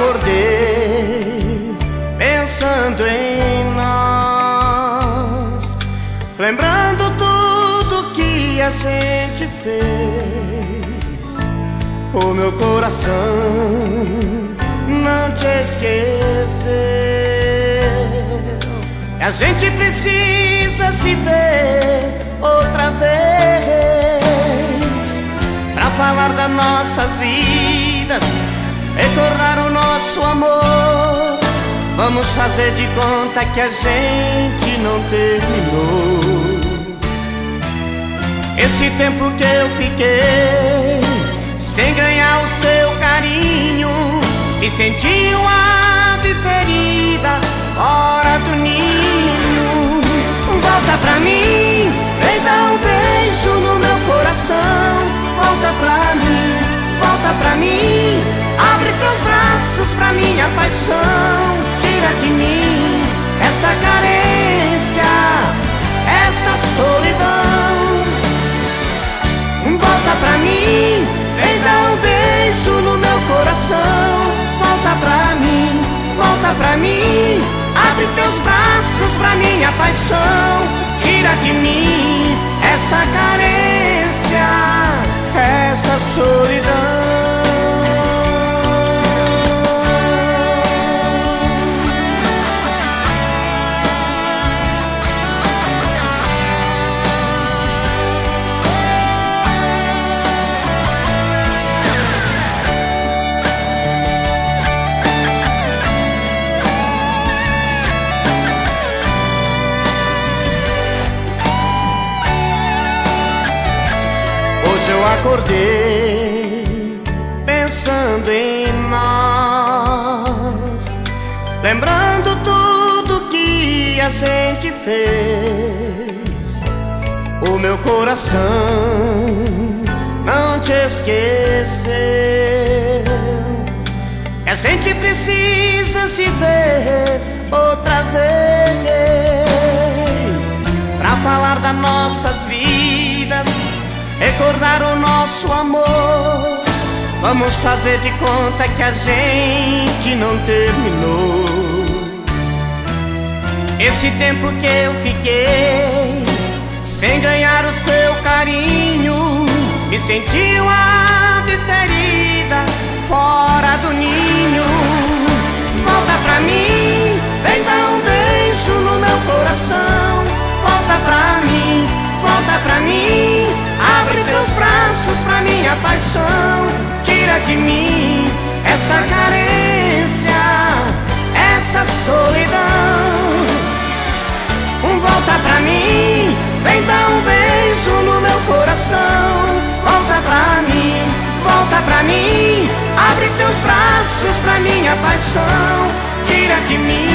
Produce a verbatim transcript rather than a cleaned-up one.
acordei pensando em nós, lembrando tudo que a gente fez. O meu coração não te esqueceu. E a gente precisa se ver outra vez, pra falar das nossas vidas, recordar o nosso amor. Vamos fazer de conta que a gente não terminou. Esse tempo que eu fiquei sem ganhar o seu carinho, e senti uma ave ferida fora do ninho. Volta pra mim, vem dar um beijo no meu coração. Volta pra mim, volta pra mim, abre teus braços pra minha paixão. Tira de mim esta carência, esta solidão. Volta pra mim, vem dar um beijo no meu coração. Volta pra mim, volta pra mim, abre teus braços pra minha paixão. Tira de mim esta carência, esta solidão. Hoje eu acordei pensando em nós, lembrando tudo que a gente fez. O meu coração não te esqueceu. A gente precisa se ver outra vez, pra falar das nossas vidas, recordar o nosso amor. Vamos fazer de conta que a gente não terminou. Esse tempo que eu fiquei sem ganhar o seu carinho, me senti uma ave ferida fora do ninho. Volta pra mim, vem dar um beijo no meu coração. Volta pra mim, volta pra mim, abre teus braços pra minha paixão. Tira de mim esta carência, essa solidão. Volta pra mim, vem dar um beijo no meu coração. Volta pra mim, volta pra mim, abre teus braços pra minha paixão. Tira de mim